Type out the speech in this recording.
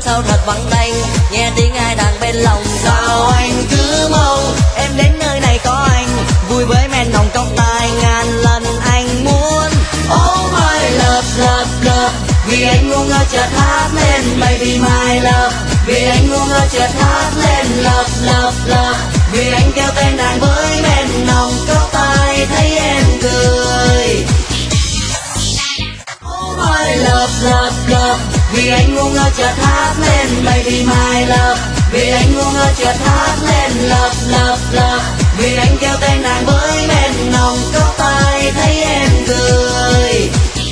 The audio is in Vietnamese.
sao thật vắng tanh, nghe tiếng ai đàn bên lòng. Sao anh cứ mong em đến nơi này có anh, vui với men nồng trong tai ngàn lần anh muốn. Oh my love, love, love, vì anh ngu ngơ chợt hát lên baby my love, vì anh ngu ngơ chợt hát lên love, love, love, vì anh kêu tên nàng với men nồng trong tai thấy em cười. Oh my love, love, love, vì anh ngu ngơ chợt hát lên baby my love, vì anh ngu ngơ chợt hát lên love, love, love, vì anh kêu tên nàng với men nồng trong tai thấy em cười.